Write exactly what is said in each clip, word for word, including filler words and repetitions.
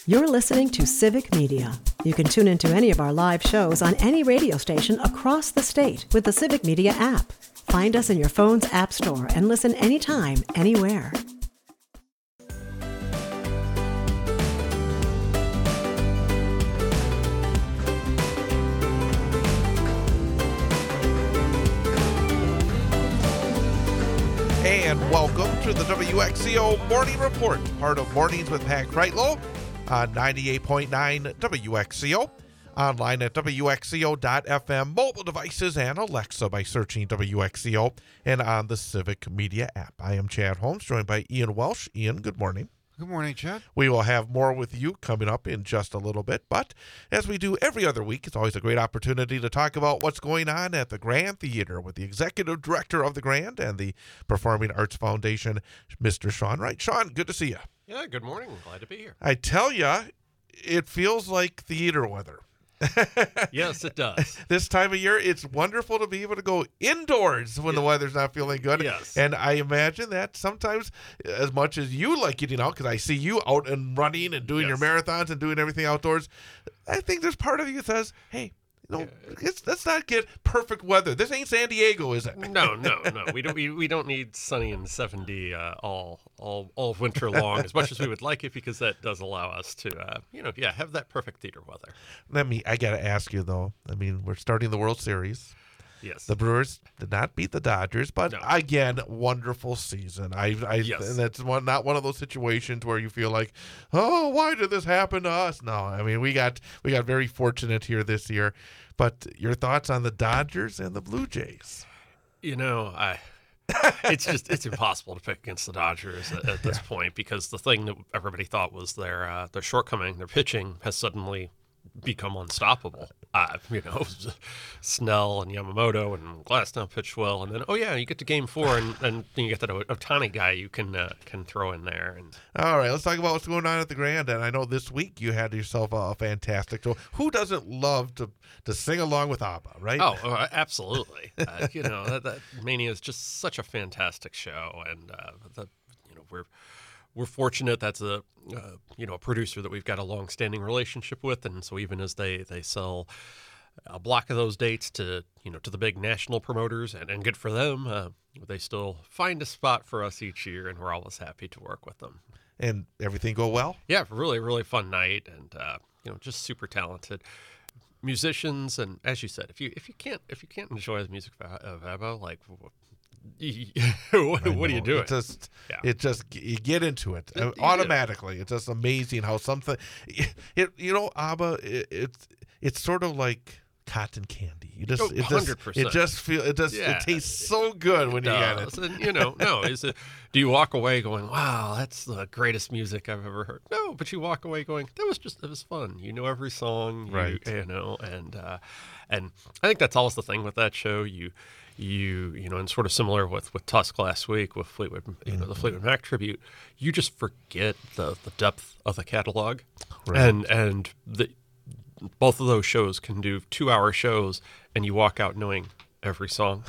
You're listening to Civic Media. You can tune into any of our live shows on any radio station across the state with the Civic Media app. Find us in your phone's app store and listen anytime, anywhere. And welcome to the W X C O Morning Report, part of Mornings with Pat Kreitlow on ninety-eight point nine W X C O, online at W X C O dot F M, mobile devices, and Alexa by searching W X C O, and on the Civic Media app. I am Chad Holmes, joined by Ian Welsh. Ian, good morning. Good morning, Chad. We will have more with you coming up in just a little bit, but as we do every other week, it's always a great opportunity to talk about what's going on at the Grand Theater with the executive director of the Grand and the Performing Arts Foundation, Mister Sean Wright. Sean, good to see you. Yeah, good morning. Glad to be here. I tell you, it feels like theater weather. Yes, it does. This time of year, it's wonderful to be able to go indoors when yeah. the weather's not feeling good. Yes. And I imagine that sometimes, as much as you like getting out, because I see you out and running and doing yes. your marathons and doing everything outdoors, I think there's part of you that says, hey, no, it's, let's not get perfect weather. This ain't San Diego, is it? No, no, no. We don't. We, we don't need sunny and seventy uh, all all all winter long, as much as we would like it, because that does allow us to, uh, you know, yeah, have that perfect theater weather. Let me. I gotta ask you though. I mean, we're starting the World Series. Yes. The Brewers did not beat the Dodgers, but no. again, wonderful season. I, I yes. and that's one, not one of those situations where you feel like, oh, why did this happen to us? No, I mean we got we got very fortunate here this year. But your thoughts on the Dodgers and the Blue Jays? You know, I it's just it's impossible to pick against the Dodgers at, at this yeah. point, because the thing that everybody thought was their uh, their shortcoming, their pitching, has suddenly become unstoppable. Uh, you know, Snell and Yamamoto and Glasnow pitched well, and then oh yeah, you get to Game Four, and, and you get that Ohtani guy you can uh, can throw in there. And all right, let's talk about what's going on at the Grand. And I know this week you had yourself a, a fantastic show. Who doesn't love to to sing along with ABBA, right? Oh, uh, absolutely. uh, you know, that, that Mania is just such a fantastic show, and uh, the you know we're. We're fortunate that's a uh, you know a producer that we've got a long-standing relationship with, and so even as they, they sell a block of those dates to you know to the big national promoters, and, and good for them, uh, they still find a spot for us each year, and we're always happy to work with them. And everything go well? Yeah, really, really fun night, and uh, you know just super talented musicians, and as you said, if you if you can't if you can't enjoy the music of ABBA, like. what, what are you doing? It just, yeah. it just, you get into it uh, automatically. Yeah. It's just amazing how something, it, you know, ABBA, it, it's, it's sort of like cotton candy. You just, oh, it just, it just feel, it just, yeah, it tastes so good when it you does. get it. And, you know, no, is it? Do you walk away going, "Wow, that's the greatest music I've ever heard"? No, but you walk away going, "That was just, it was fun." You know every song, you, right? You know, and uh, and I think that's always the thing with that show. You. You you know, and sort of similar with, with Tusk last week with Fleetwood, you know, the Fleetwood Mac tribute. You just forget the, the depth of the catalog, right. and and the both of those shows can do two hour shows, and you walk out knowing every song.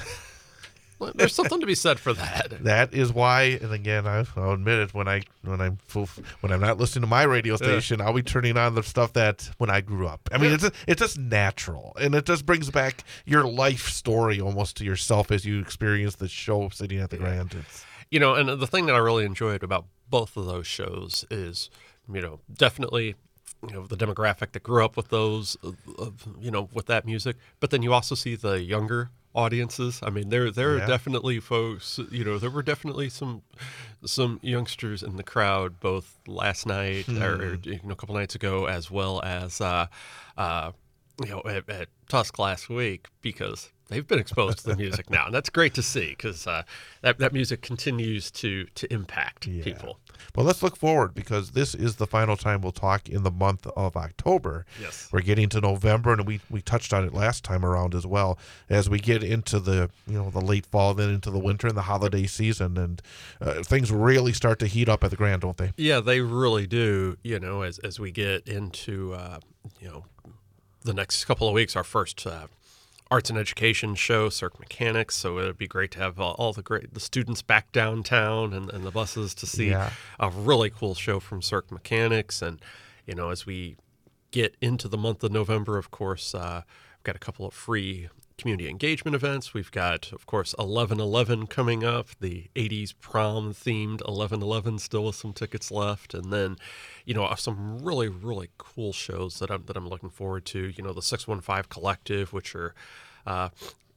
There's something to be said for that. That is why, and again, I, I'll admit it. When I when I'm full, when I'm not listening to my radio station, yeah. I'll be turning on the stuff that when I grew up. I mean, yeah. it's just, it's just natural, and it just brings back your life story almost to yourself as you experience the show sitting at the yeah. Grand. It's, you know, and the thing that I really enjoyed about both of those shows is, you know, definitely. You know, the demographic that grew up with those, uh, you know, with that music. But then you also see the younger audiences. I mean, there there yeah. are definitely folks, you know, there were definitely some some youngsters in the crowd, both last night hmm. or, or, you know, a couple nights ago, as well as, uh, uh, you know, at, at Tusk last week, because they've been exposed to the music now, and that's great to see, because uh, that that music continues to to impact yeah. people. Well, let's look forward, because this is the final time we'll talk in the month of October. Yes, we're getting to November, and we, we touched on it last time around as well. As we get into the you know the late fall, then into the winter and the holiday season, and uh, things really start to heat up at the Grand, don't they? Yeah, they really do. You know, as as we get into uh, you know the next couple of weeks, our first. Uh, Arts and Education show, Cirque Mechanics, so it would be great to have uh, all the great the students back downtown and, and the buses to see yeah. a really cool show from Cirque Mechanics. And you know, as we get into the month of November, of course, uh, we've got a couple of free community engagement events. We've got, of course, eleven eleven coming up, the eighties prom-themed eleven eleven, still with some tickets left. And then, you know, some really, really cool shows that I'm, that I'm looking forward to. You know, the six one five Collective, which are, uh,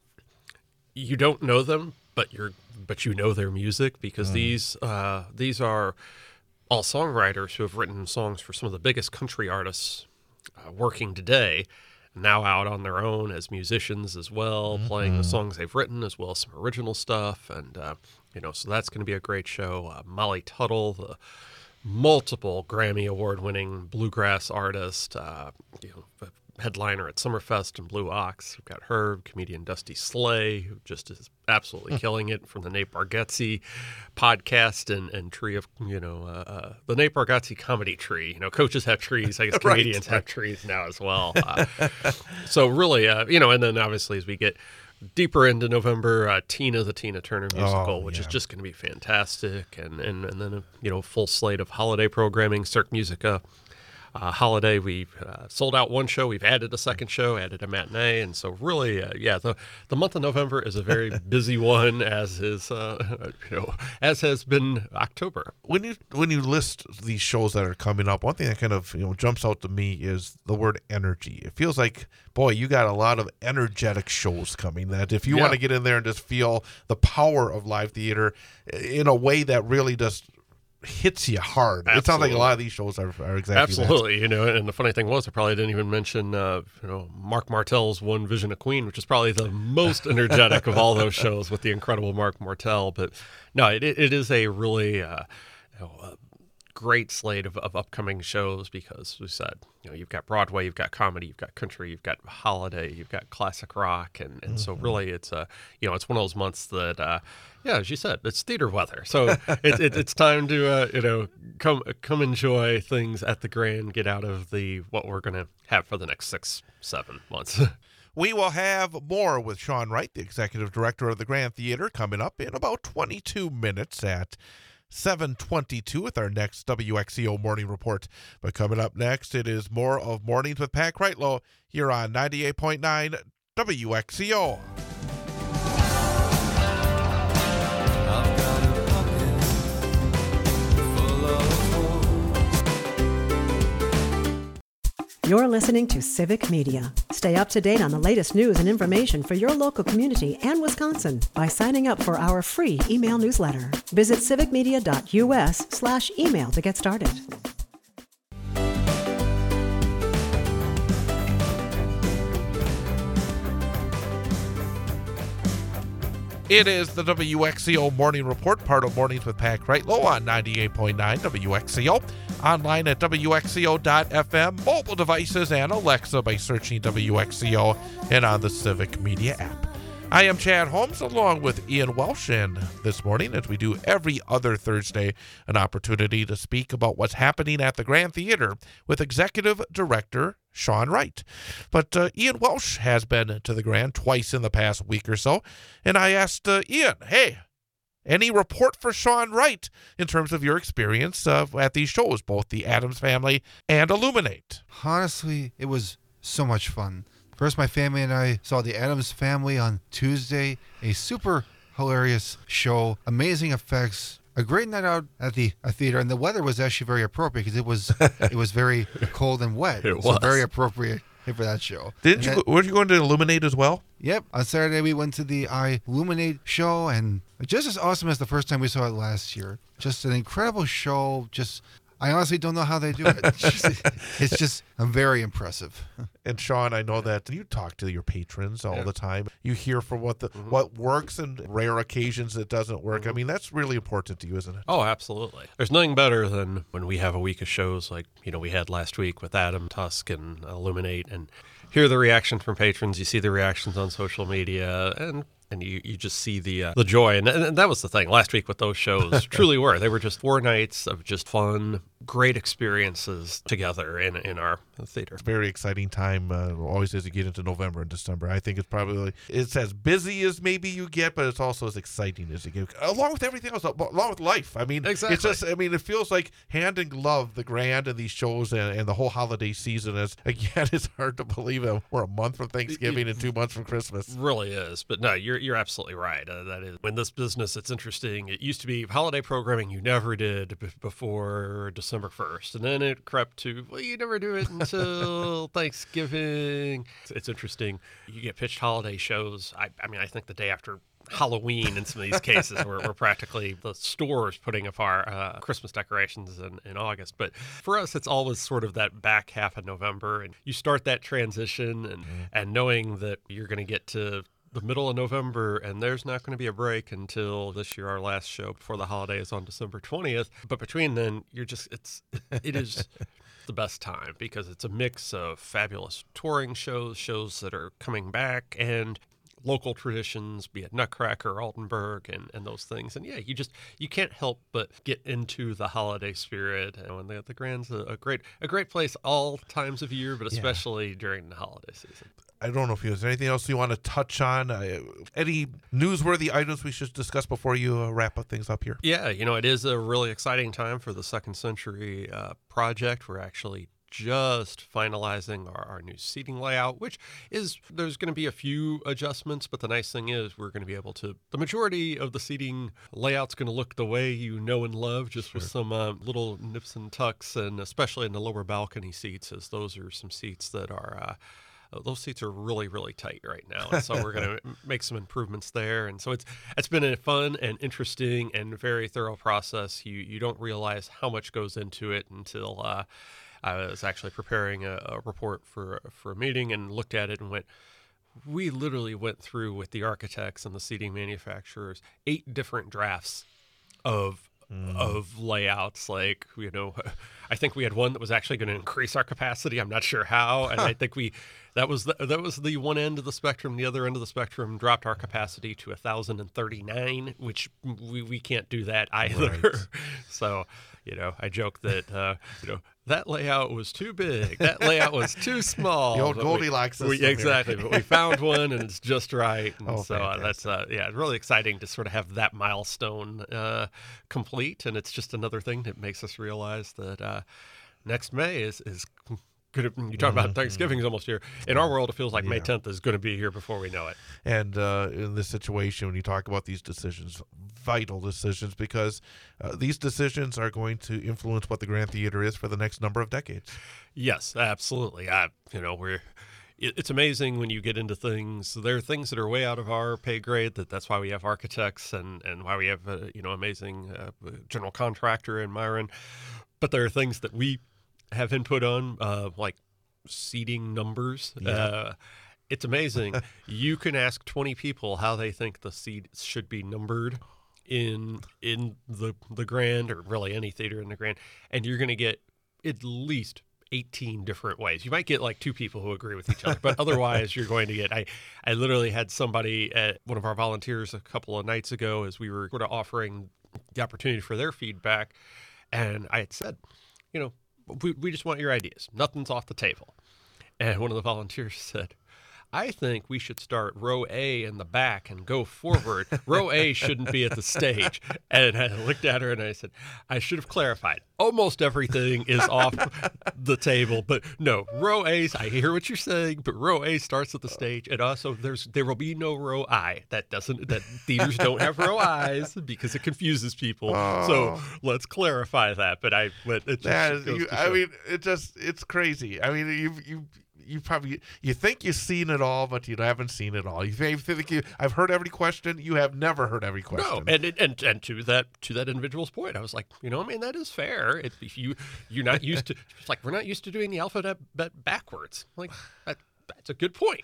you don't know them, but you're, but you know their music, because mm. these, uh, these are all songwriters who have written songs for some of the biggest country artists uh, working today, now out on their own as musicians as well, mm-hmm. playing the songs they've written as well as some original stuff. And, uh, you know, so that's going to be a great show. Uh, Molly Tuttle, the multiple Grammy Award-winning bluegrass artist, uh, you know, headliner at Summerfest and Blue Ox. We've got her, comedian Dusty Slay, who just is absolutely killing it, from the Nate Bargatze podcast and, and tree of, you know, uh, uh, the Nate Bargatze comedy tree. You know, coaches have trees. I guess comedians right. have trees now as well. Uh, so really, uh, you know, and then obviously as we get deeper into November, uh, Tina, the Tina Turner musical, oh, which yeah. is just going to be fantastic. And, and, and then, a, you know, full slate of holiday programming, Cirque Musica. Uh, holiday, we've uh, sold out one show. We've added a second show, added a matinee, and so really, uh, yeah, the the month of November is a very busy one, as is uh, you know, as has been October. When you when you list these shows that are coming up, one thing that kind of you know jumps out to me is the word energy. It feels like, boy, you got a lot of energetic shows coming. That if you yeah. want to get in there and just feel the power of live theater in a way that really just hits you hard. Absolutely. It sounds like a lot of these shows are, are exactly absolutely that. You know, and the funny thing was, I probably didn't even mention uh, you know Mark Martell's One Vision of Queen, which is probably the most energetic of all those shows, with the incredible Mark Martell. But no, it it is a really uh, you know, uh, great slate of, of upcoming shows, because we said, you know, you've got Broadway, you've got comedy, you've got country, you've got holiday, you've got classic rock, and, and mm-hmm. so really it's a, you know, it's one of those months that, uh, yeah, as you said, it's theater weather. So it, it, it's time to, uh, you know, come come enjoy things at the Grand, get out of the what we're going to have for the next six, seven months. We will have more with Shawn Wright, the executive director of the Grand Theater, coming up in about twenty-two minutes at seven twenty-two with our next W X C O Morning Report. But coming up next, it is more of Mornings with Pat Kreitlow here on ninety-eight point nine W X C O. You're listening to Civic Media. Stay up to date on the latest news and information for your local community and Wisconsin by signing up for our free email newsletter. Visit civicmedia.us slash email to get started. It is the W X C O Morning Report, part of Mornings with Pat Kreitlow on ninety-eight point nine W X C O. Online at W X C O dot F M, mobile devices, and Alexa by searching W X C O, and on the Civic Media app. I am Chad Holmes, along with Ian Welsh, and this morning, as we do every other Thursday, an opportunity to speak about what's happening at the Grand Theater with Executive Director Shawn Wright. But uh, Ian Welsh has been to the Grand twice in the past week or so, and I asked uh, Ian, hey, any report for Shawn Wright in terms of your experience uh, at these shows, both the Addams Family and Illuminate? Honestly, it was so much fun. First, my family and I saw the Addams Family on Tuesday, a super hilarious show, amazing effects, a great night out at the a theater, and the weather was actually very appropriate because it was it was very cold and wet. It was. So very appropriate for that show. Didn't and you? That, were you going to Illuminate as well? Yep. On Saturday, we went to the I Illuminate show, and just as awesome as the first time we saw it last year. Just an incredible show. Just, I honestly don't know how they do it. It's just, it's just very impressive. And Shawn, I know that you talk to your patrons all yeah. the time. You hear for what the mm-hmm. what works and rare occasions it doesn't work. Mm-hmm. I mean, that's really important to you, isn't it? Oh, absolutely. There's nothing better than when we have a week of shows like, you know, we had last week with Adam, Tusk, and Illuminate, and hear the reaction from patrons. You see the reactions on social media, and and you, you just see the uh, the joy. And, and that was the thing last week with those shows. Truly were. They were just four nights of just fun, great experiences together in in our the theater. It's a very exciting time, uh, always as you get into November and December. I think it's probably, it's as busy as maybe you get, but it's also as exciting as you get, along with everything else, along with life. I mean, exactly. It's just, I mean, it feels like hand in glove, the Grand and these shows and, and the whole holiday season is, again, it's hard to believe that we're a month from Thanksgiving and two months from Christmas. Really is. But no, you're you're absolutely right. Uh, that is, in this business, it's interesting. It used to be holiday programming you never did b- before December first. And then it crept to, well, you never do it until Thanksgiving. It's, it's interesting. You get pitched holiday shows. I, I mean, I think the day after Halloween in some of these cases where we're practically the stores putting up our uh, Christmas decorations in, in August. But for us, it's always sort of that back half of November. And you start that transition and, mm-hmm. and knowing that you're going to get to the middle of November and there's not going to be a break until this year, our last show before the holiday is on December twentieth. But between then, you're just, it's, it is the best time because it's a mix of fabulous touring shows, shows that are coming back, and local traditions, be it Nutcracker, Altenburg, and, and those things. And yeah, you just, you can't help but get into the holiday spirit. And the, the Grand's a, a great a great place all times of year, but especially yeah. during the holiday season. I don't know if there's anything else you want to touch on. Uh, any newsworthy items we should discuss before you uh, wrap up things up here? Yeah, you know, it is a really exciting time for the Second Century uh, project. We're actually just finalizing our, our new seating layout, which is, there's going to be a few adjustments, but the nice thing is we're going to be able to, the majority of the seating layout's going to look the way you know and love, just sure. with some uh, little nips and tucks, and especially in the lower balcony seats, as those are some seats that are, uh, those seats are really, really tight right now. And so we're going to make some improvements there. And so it's it's been a fun and interesting and very thorough process. You you don't realize how much goes into it until uh, I was actually preparing a, a report for, for a meeting and looked at it and went, we literally went through with the architects and the seating manufacturers eight different drafts of Mm. of layouts. Like, you know, I think we had one that was actually going to increase our capacity. I'm not sure how. And I think we, that was the, that was the one end of the spectrum. The other end of the spectrum dropped our capacity to one thousand thirty-nine, which we, we can't do that either. Right. So, you know, I joke that, uh, you know, that layout was too big. That layout was too small. The old Goldilocks system. We, exactly. But we found one and it's just right. And oh, so uh, that's, uh, yeah, really exciting to sort of have that milestone uh, complete. And it's just another thing that makes us realize that uh, next May is, is going to, you talk mm-hmm. about Thanksgiving is almost here. In our world, it feels like yeah. May tenth is going to be here before we know it. And uh, in this situation, when you talk about these decisions, vital decisions, because uh, these decisions are going to influence what the Grand Theater is for the next number of decades. Yes, absolutely. I, you know, we're, it, it's amazing when you get into things. There are things that are way out of our pay grade. That that's why we have architects and, and why we have, uh, you know, amazing uh, general contractor in Myron. But there are things that we have input on, uh, like seating numbers. Yeah. Uh, it's amazing. You can ask twenty people how they think the seats should be numbered in in the the Grand, or really any theater in the Grand, and you're going to get at least eighteen different ways. You might get like two people who agree with each other, but otherwise you're going to get, I, I literally had somebody at one of our volunteers a couple of nights ago as we were sort of offering the opportunity for their feedback, and I had said, you know, we, we just want your ideas. Nothing's off the table. And one of the volunteers said, I think we should start row A in the back and go forward. Row A shouldn't be at the stage. And I looked at her and I said, I should have clarified. Almost everything is off the table, but no, row A's, I hear what you're saying, but row A starts at the stage. And also there's, there will be no row I. That doesn't, that theaters don't have row I's because it confuses people. Oh. So let's clarify that. But I, but it just that is, you, I mean, it just, it's crazy. I mean, you, you, You probably you think you've seen it all, but you haven't seen it all. You think you I've heard every question. You have never heard every question. No, and and and to that to that individual's point, I was like, you know, I mean, that is fair. If, if you you're not used to, it's like we're not used to doing the alphabet backwards. Like that, that's a good point.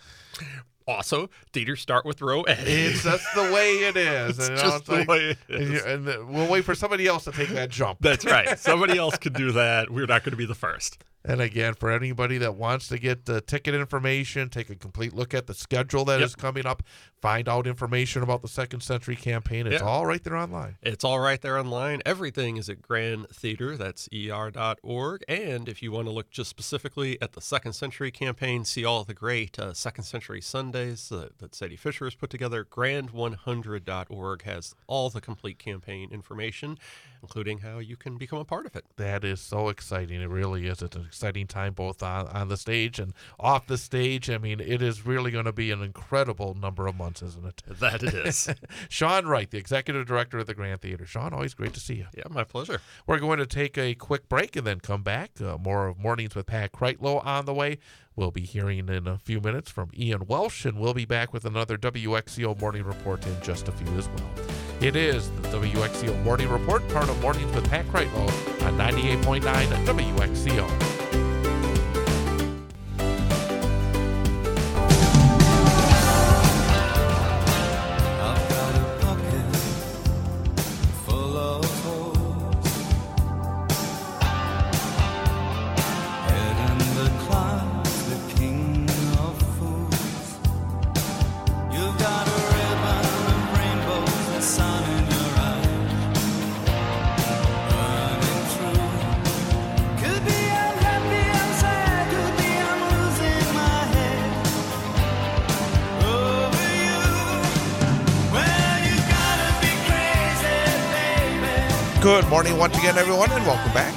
Also, theaters start with row A. It's just the way it is. It's and just it's the like, way it is. And, and we'll wait for somebody else to take that jump. That's right. Somebody else could do that. We're not going to be the first. And again, for anybody that wants to get the ticket information, take a complete look at the schedule that Yep. is coming up, find out information about the Second Century Campaign. It's Yeah. all right there online. It's all right there online. Everything is at Grand Theater. That's E R dot org. And if you want to look just specifically at the Second Century Campaign, see all the great uh, Second Century Sundays uh, that Sadie Fisher has put together, grand one hundred dot org has all the complete campaign information, including how you can become a part of it. That is so exciting. It really is. It's an exciting time both on, on the stage and off the stage. I mean, it is really going to be an incredible number of months, isn't it? That it is. Sean Wright, the executive director of the Grand Theater. Sean, always great to see you. Yeah, my pleasure. We're going to take a quick break and then come back. Uh, more of Mornings with Pat Kreitlow on the way. We'll be hearing in a few minutes from Ian Welsh, and we'll be back with another W X C O Morning Report in just a few as well. It is the W X C O Morning Report, part of Mornings with Pat Kreitlow on ninety-eight point nine W X C O. Good morning once again, everyone, and welcome back.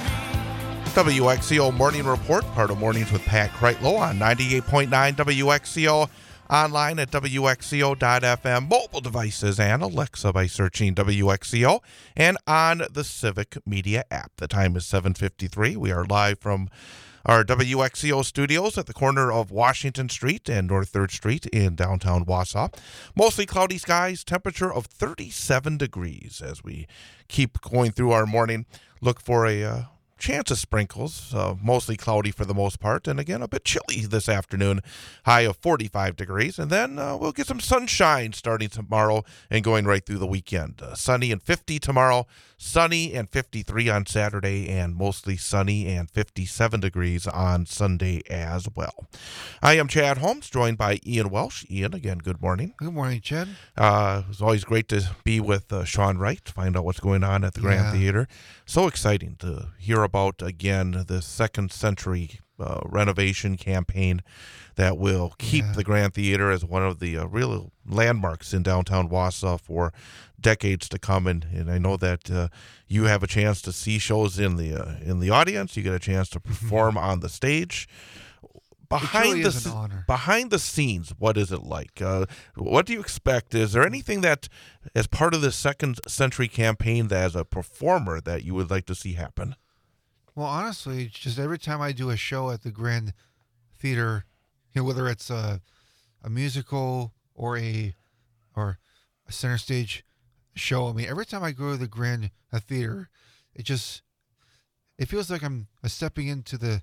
W X C O Morning Report, part of Mornings with Pat Kreitlow on ninety-eight point nine W X C O, online at W X C O dot F M, mobile devices and Alexa by searching W X C O, and on the Civic Media app. The time is seven fifty-three. We are live from our W X C O studios at the corner of Washington Street and North third Street in downtown Wausau. Mostly cloudy skies, temperature of thirty-seven degrees as we keep going through our morning. Look for a uh, chance of sprinkles, uh, mostly cloudy for the most part, and again, a bit chilly this afternoon, high of forty-five degrees, and then uh, we'll get some sunshine starting tomorrow and going right through the weekend. Uh, sunny and fifty tomorrow, sunny and fifty-three on Saturday, and mostly sunny and fifty-seven degrees on Sunday as well. I am Chad Holmes, joined by Ian Welsh. Ian, again, good morning. Good morning, Chad. Uh, it's always great to be with uh, Sean Wright, to find out what's going on at the Grand Yeah. Theater. So exciting to hear about, again, the Second Century uh, renovation campaign that will keep Yeah. the Grand Theater as one of the uh, real landmarks in downtown Wausau for decades to come. And, and I know that uh, you have a chance to see shows in the uh, in the audience. You get a chance to perform on the stage. Behind truly the is an s- honor. behind the scenes, what is it like? Uh, what do you expect? Is there anything that, as part of the Second Century campaign, that as a performer, that you would like to see happen? Well, honestly, just every time I do a show at the Grand Theater, you know, whether it's a a musical or a or a center stage show, I mean, every time I go to the Grand Theater, it just it feels like I'm stepping into the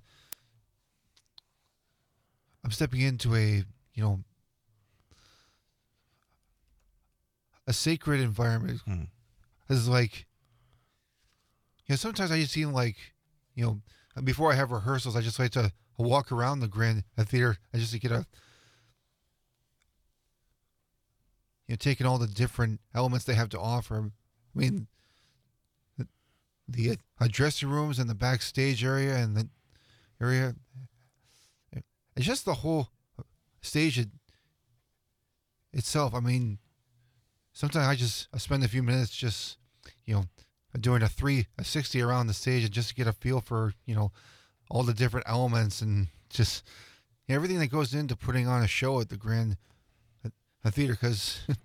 I'm stepping into a you know a sacred environment. Hmm. It's like, you know, sometimes I just seem like, you know, before I have rehearsals, I just like to walk around the Grand Theater and just to get a, you know, taking all the different elements they have to offer. I mean, the, the uh, dressing rooms and the backstage area and the area, it's just the whole stage it, itself. I mean, sometimes I just I spend a few minutes just, you know, doing a three a sixty around the stage and just to get a feel for, you know, all the different elements and just, you know, everything that goes into putting on a show at the Grand uh, Theater. Because, you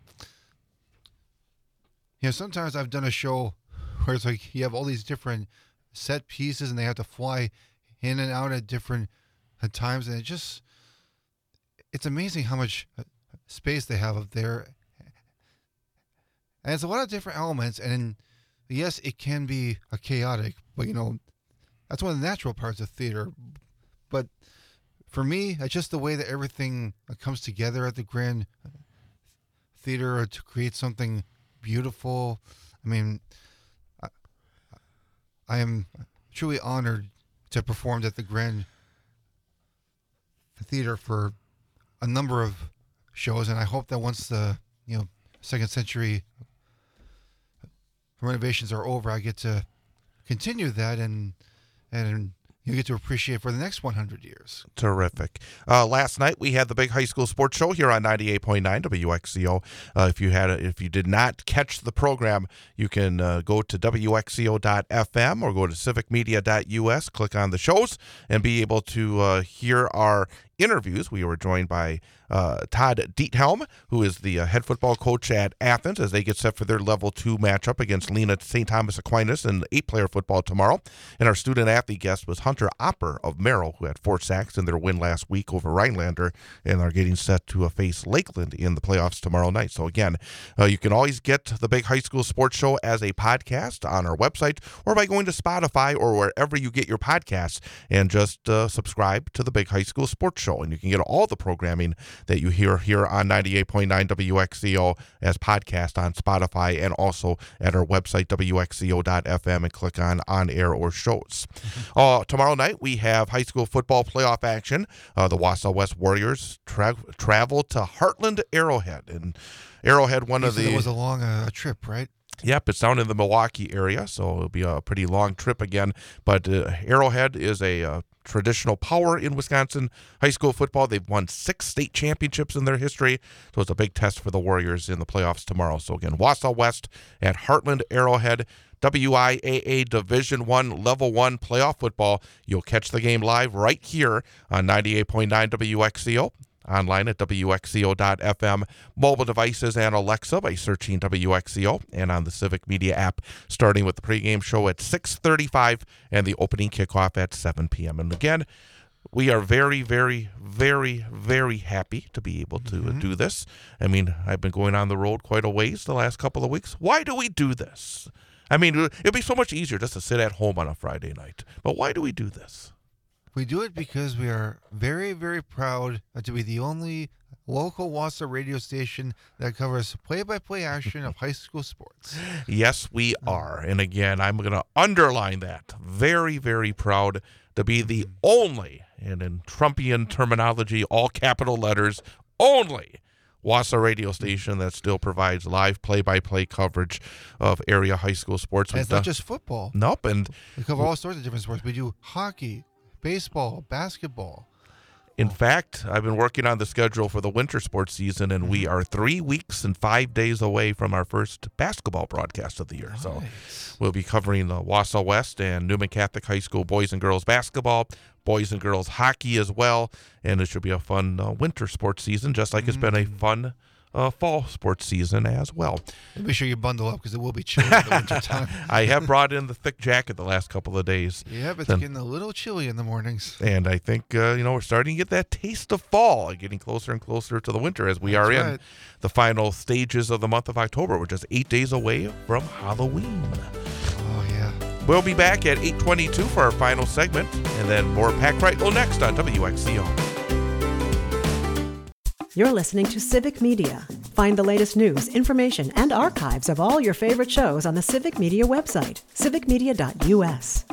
know, sometimes I've done a show where it's like you have all these different set pieces and they have to fly in and out at different uh, times, and it just it's amazing how much uh, space they have up there. And it's a lot of different elements, and yes, it can be a chaotic, but you know, that's one of the natural parts of theater. But for me, it's just the way that everything comes together at the Grand Theater to create something beautiful. I mean, I, I am truly honored to perform at the Grand theater for a number of shows, and I hope that once the you know second century renovations are over, I get to continue that and and you get to appreciate for the next one hundred years. Terrific. Uh, last night we had the big high school sports show here on ninety-eight point nine W X C O. Uh, if you had, a, if you did not catch the program, you can uh, go to W X C O dot F M or go to civic media dot U S, click on the shows, and be able to uh, hear our interviews. We were joined by uh, Todd Diethelm, who is the uh, head football coach at Athens, as they get set for their level two matchup against Lena Saint Thomas Aquinas in eight-player football tomorrow. And our student athlete guest was Hunter Opper of Merrill, who had four sacks in their win last week over Rhinelander, and are getting set to uh, face Lakeland in the playoffs tomorrow night. So again, uh, you can always get the Big High School Sports Show as a podcast on our website or by going to Spotify or wherever you get your podcasts and just uh, subscribe to the Big High School Sports Show. And you can get all the programming that you hear here on ninety-eight point nine W X C O as podcast on Spotify and also at our website, W X C O dot F M, and click on On Air or Shows. Mm-hmm. Uh, tomorrow night, we have high school football playoff action. Uh, the Wausau West Warriors tra- travel to Heartland Arrowhead. And Arrowhead, one of the... It was a long uh, trip, right? Yep, it's down in the Milwaukee area, so it'll be a pretty long trip again. But uh, Arrowhead is a uh, traditional power in Wisconsin high school football. They've won six state championships in their history, so it's a big test for the Warriors in the playoffs tomorrow. So again, Wausau West at Heartland Arrowhead, W I A A Division One Level One playoff football. You'll catch the game live right here on ninety-eight point nine W X C O. Online at W X C O dot F M, mobile devices, and Alexa by searching W X C O, and on the Civic Media app, starting with the pregame show at six thirty-five and the opening kickoff at seven p.m. And again, we are very, very, very, very happy to be able to mm-hmm. do this. I mean, I've been going on the road quite a ways the last couple of weeks. Why do we do this? I mean, it'd be so much easier just to sit at home on a Friday night. But why do we do this? We do it because we are very, very proud to be the only local Wausau radio station that covers play-by-play action of high school sports. Yes, we are. And again, I'm going to underline that. Very, very proud to be the only, and in Trumpian terminology, all capital letters, only Wausau radio station that still provides live play-by-play coverage of area high school sports. And it's not just football. Nope. And we cover all sorts of different sports. We do hockey, baseball, basketball. In fact, I've been working on the schedule for the winter sports season, and we are three weeks and five days away from our first basketball broadcast of the year. Nice. So we'll be covering the Wausau West and Newman Catholic High School boys and girls basketball, boys and girls hockey as well, and it should be a fun uh, winter sports season, just like mm. it's been a fun Uh, fall sports season as well. And be sure you bundle up because it will be chilly in the winter time. I have brought in the thick jacket the last couple of days. Yeah, but it's and, getting a little chilly in the mornings. And I think, uh, you know, we're starting to get that taste of fall, getting closer and closer to the winter as we That's are right. in the final stages of the month of October. We're just eight days away from Halloween. Oh, yeah. We'll be back at eight twenty-two for our final segment, and then more Pack Right next on W X C O. You're listening to Civic Media. Find the latest news, information, and archives of all your favorite shows on the Civic Media website, civic media dot U S.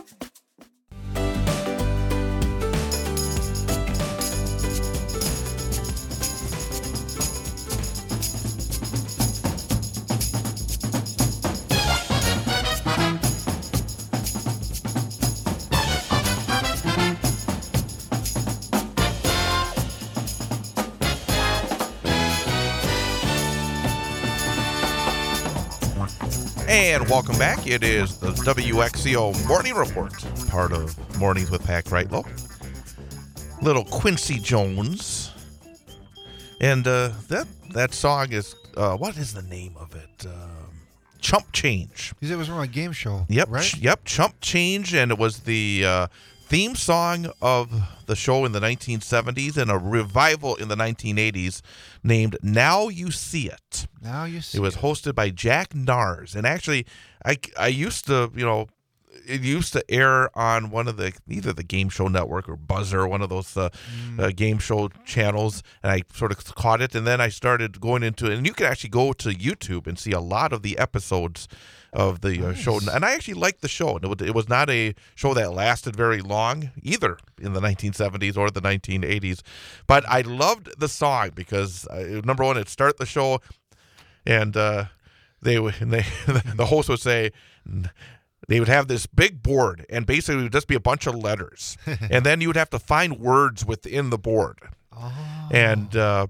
And welcome back. It is the W X C O Morning Report, part of Mornings with Pack Rightlow. Little Quincy Jones. And uh, that that song is, uh, what is the name of it? Um, Chump Change. Because it was from a game show, Yep, right? ch- yep, Chump Change, and it was the uh, theme song of the show in the nineteen seventies and a revival in the nineteen eighties named Now You See It. Now You See It was hosted by Jack Nars. And actually, I, I used to, you know, it used to air on one of the either the Game Show Network or Buzzer, one of those uh, mm. uh, game show channels, and I sort of caught it, and then I started going into it. And you can actually go to YouTube and see a lot of the episodes of the uh, nice. show, and I actually liked the show. It was, it was not a show that lasted very long either in the nineteen seventies or the nineteen eighties, but I loved the song because uh, number one, it started the show, and uh, they would they the host would say. They would have this big board, and basically it would just be a bunch of letters, and then you would have to find words within the board. Oh. And uh,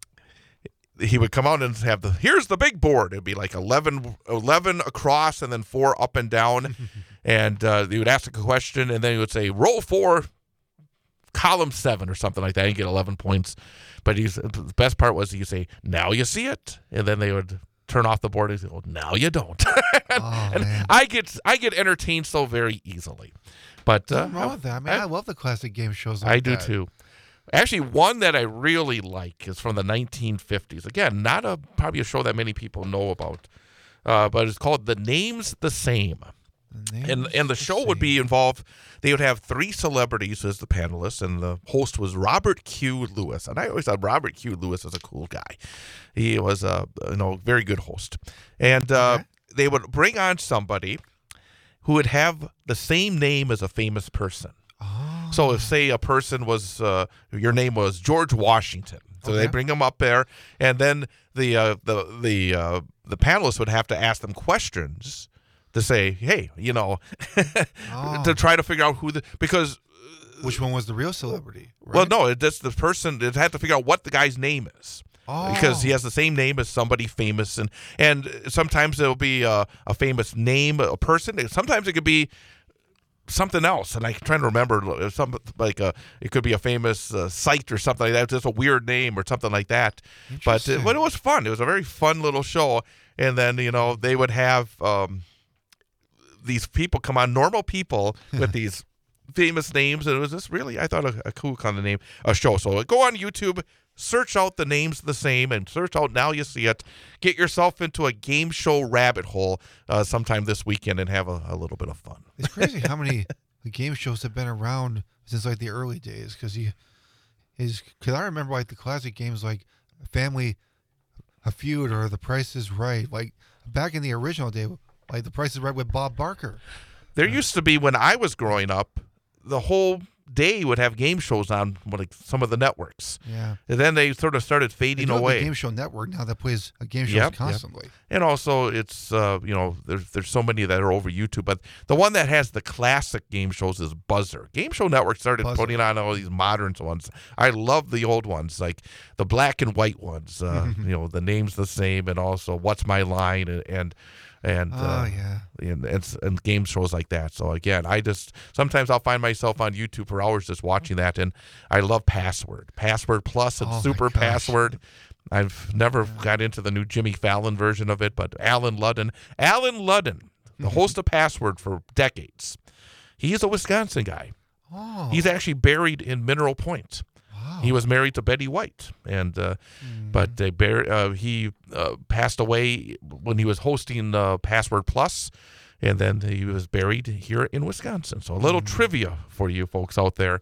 he would come out and have the, here's the big board. It'd be like eleven, eleven across and then four up and down. And uh, he would ask a question, and then he would say, roll four, column seven or something like that, and get eleven points. But he's, the best part was he'd say, now you see it. And then they would turn off the board and say, oh, now you don't. and, oh, and man. I get I get entertained so very easily. But uh, Nothing wrong with that. I mean, I, I love the classic game shows like I do that. too. Actually, one that I really like is from the nineteen fifties. Again, not a probably a show that many people know about, uh, but it's called The Name's the Same. The And and the, the show same. would be involved. They would have three celebrities as the panelists, and the host was Robert Q. Lewis. And I always thought Robert Q. Lewis was a cool guy. He was a you know very good host. And uh, okay. they would bring on somebody who would have the same name as a famous person. Oh. So if say a person was uh, your name was George Washington, so okay. they bring him up there, and then the uh, the the uh, the panelists would have to ask them questions to say, hey, you know, oh. to try to figure out who the because uh, which one was the real celebrity? Right? Well, no, it's the person. It had to figure out what the guy's name is. Oh. Because he has the same name as somebody famous, and and sometimes it'll be a, a famous name, a person. Sometimes it could be something else, and I'm trying to remember some like a it could be a famous uh, site or something like that, just a weird name or something like that. But it, but it was fun. It was a very fun little show, and then you know they would have um, these people come on, normal people with these famous names, and it was just really I thought a, a cool kind of name a show. So go on YouTube. Search out The Name's the Same and search out Now You See It. Get yourself into a game show rabbit hole uh, sometime this weekend and have a, a little bit of fun. It's crazy how many game shows have been around since like the early days. Because you, is because I remember like the classic games like Family a Feud or The Price is Right. Like back in the original day, like The Price is Right with Bob Barker. There used to be when I was growing up, the whole day would have game shows on like some of the networks. Yeah. And then they sort of started fading they do away. Have a game show network now that plays a game shows yep, constantly. Yep. And also it's uh, you know, there's there's so many that are over YouTube, but the one that has the classic game shows is Buzzer. Game Show Network started Buzzer. putting on all these modern ones. I love the old ones, like the black and white ones. Uh, you know, The Name's the Same, and also What's My Line, and and and, oh, uh, yeah. and, and and game shows like that. So again, I just sometimes I'll find myself on YouTube for hours just watching that, and I love Password, Password Plus, and oh Super Password. I've never yeah. got into the new Jimmy Fallon version of it, but Alan Ludden, Alan Ludden, the host of Password for decades, he's a Wisconsin guy. Oh. He's actually buried in Mineral Point. Wow. He was married to Betty White, and uh, mm. but they bar- uh, he uh, passed away when he was hosting uh, Password Plus, and then he was buried here in Wisconsin. So a little mm. trivia for you folks out there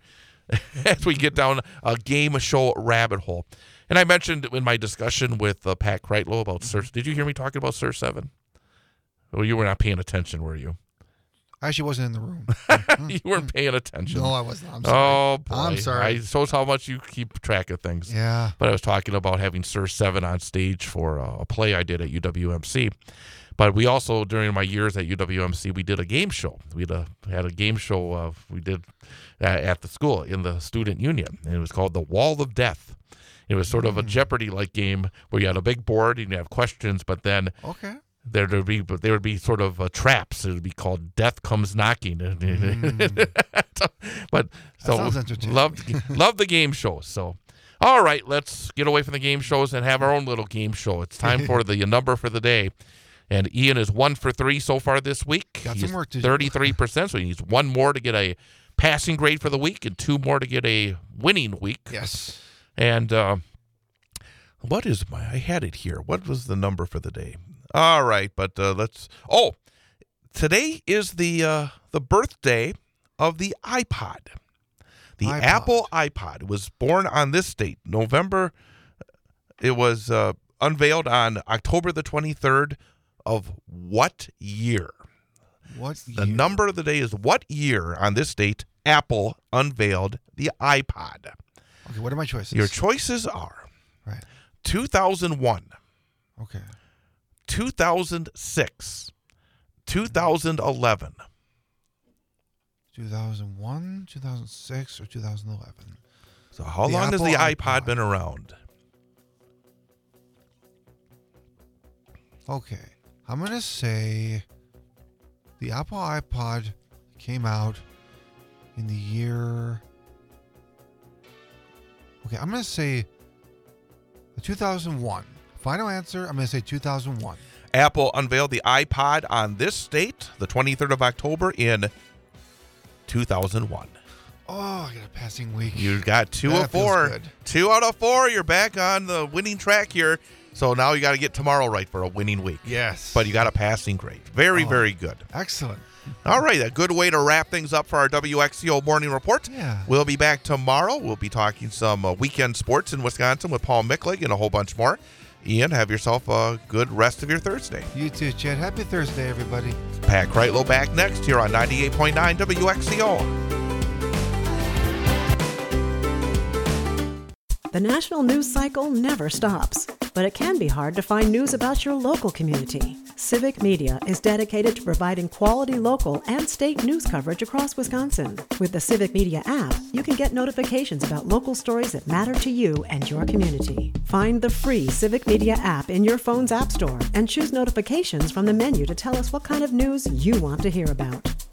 as we get down a game show rabbit hole. And I mentioned in my discussion with uh, Pat Kreitlow about Sir. Did you hear me talking about Sir Seven? Well, you were not paying attention, were you? I actually wasn't in the room. You weren't paying attention. No, I was not. I'm sorry. Oh, boy. I'm sorry. I shows how much you keep track of things. Yeah. But I was talking about having Sir Seven on stage for a, a play I did at U W M C. But we also, during my years at U W M C, we did a game show. We had a, had a game show uh, we did at, at the school in the student union. And it was called The Wall of Death. It was sort of a Jeopardy-like game where you had a big board and you have questions, but then okay. there would be but there would be sort of uh, traps. It would be called Death Comes Knocking. Mm. But so sounds entertaining. Loved loved the game shows. So all right, let's get away from the game shows and have our own little game show. It's time for the number for the day. And Ian is one for three so far this week. Got He's some work to do. thirty-three percent, so he needs one more to get a passing grade for the week and two more to get a winning week. Yes. And uh, what is my, I had it here. What was the number for the day? All right, but uh, let's, oh, today is the uh, the birthday of the iPod. The iPod. Apple iPod was born on this date, November. It was uh, unveiled on October the twenty-third of what year? What The year? number of the day is what year on this date Apple unveiled the iPod. Okay, what are my choices? Your choices are Right. two thousand one, Okay. two thousand six, two thousand eleven. two thousand one, two thousand six, or two thousand eleven? So how The long has the Apple iPod iPod. been around? Okay. I'm going to say the Apple iPod came out in the year. Okay, I'm going to say two thousand one. Final answer, I'm going to say two thousand one. Apple unveiled the iPod on this date, the twenty-third of October in two thousand one. Oh, I got a passing week. You got two That of feels four. good. Two out of four. You're back on the winning track here. So now you got to get tomorrow right for a winning week. Yes. But you got a passing grade. Very, Oh. very good. Excellent. All right, a good way to wrap things up for our W X C O Morning Report. Yeah. We'll be back tomorrow. We'll be talking some uh, weekend sports in Wisconsin with Paul Micklig and a whole bunch more. Ian, have yourself a good rest of your Thursday. You too, Chad. Happy Thursday, everybody. Pat Kreitlow back next here on ninety-eight point nine W X C O. The national news cycle never stops, but it can be hard to find news about your local community. Civic Media is dedicated to providing quality local and state news coverage across Wisconsin. With the Civic Media app, you can get notifications about local stories that matter to you and your community. Find the free Civic Media app in your phone's app store and choose notifications from the menu to tell us what kind of news you want to hear about.